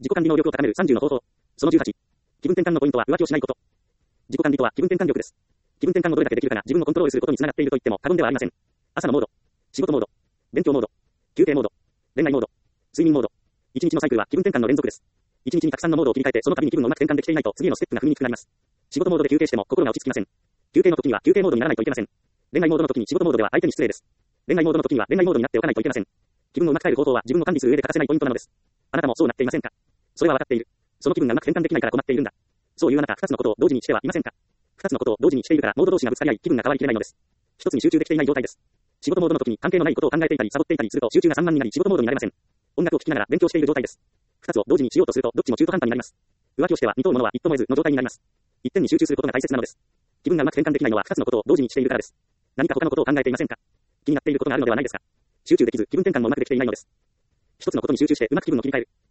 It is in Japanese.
自己管理能力を高める30の方法。その18。気分転換のポイントは浮気をしないこと。自己管理とは気分転換力です。気分転換をどれだけできるかが自分をコントロールすることにつながっていると言っても過言ではありません。朝のモード、仕事モード、勉強モード、休憩モード、恋愛モード、睡眠モード。一日のサイクルは気分転換の連続です。一日にたくさんのモードを切り替えてその度に気分をうまく転換できていないと次へのステップが踏みにくくなります。仕事モードで休憩しても心が落ち着きません。休憩の時には休憩モードにならないといけません。恋愛モードの時に仕事モードでは相手に失礼です。恋愛モードの時には恋愛モードになっておかないといけません。気分をうまく変える方法は自分を管理する上で欠かせないポイントなのです。あなたもそうなっていませんか？それは分かっている。その気分がうまく転換できないから困っているんだ。そういうあなた二つのことを同時にしてはいませんか？二つのことを同時にしているからモード同士がぶつかり合い気分が変わりきれないのです。一つに集中できていない状態です。仕事モードの時に関係のないことを考えていたりサボっていたりすると集中が散漫になり仕事モードになれません。音楽を聴きながら勉強している状態です。二つを同時にしようとするとどっちも中途半端になります。浮気をしては二等ものは一とも得ずの状態になります。一点に集中することが大切なのです。気分がうまく転換できないのは二つのことを同時にしているからです。何か他のことを考えていませんか？気になっていることがあるのではないですか？集中できず気分転換もうまくできていないのです。一つのことに集中してうまく気分を切り替える。